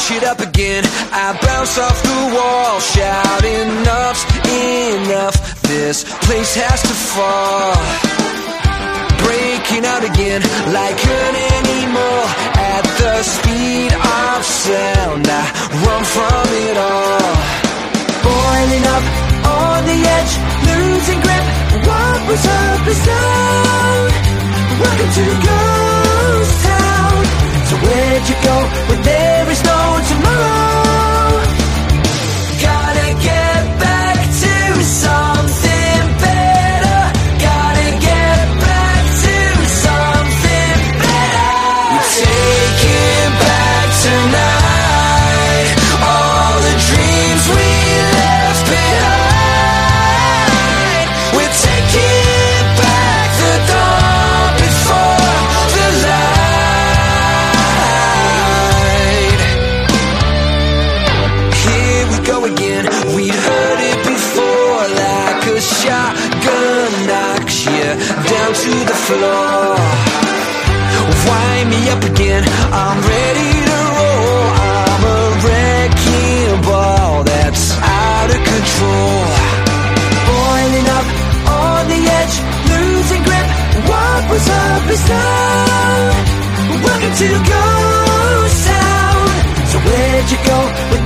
it up again. I bounce off the wall, shouting enough's enough. This place has to fall. Breaking out again like an animal at the speed of sound. I run from it all. Boiling up on the edge, losing grip. What was up is down. Welcome to Ghost Town. So where'd you go when there is no tomorrow? Gotta get back to something better. Gotta get back to something better. We're taking back tonight all the dreams we left behind. We're taking back the dawn before the light. Here we go again. We'd heard it before, like a shotgun knocks you down to the floor. Wind me up again, I'm ready to roll. I'm a wrecking ball that's out of control. Boiling up on the edge, losing grip. What was up is down. Welcome to Ghost Town. So where'd you go?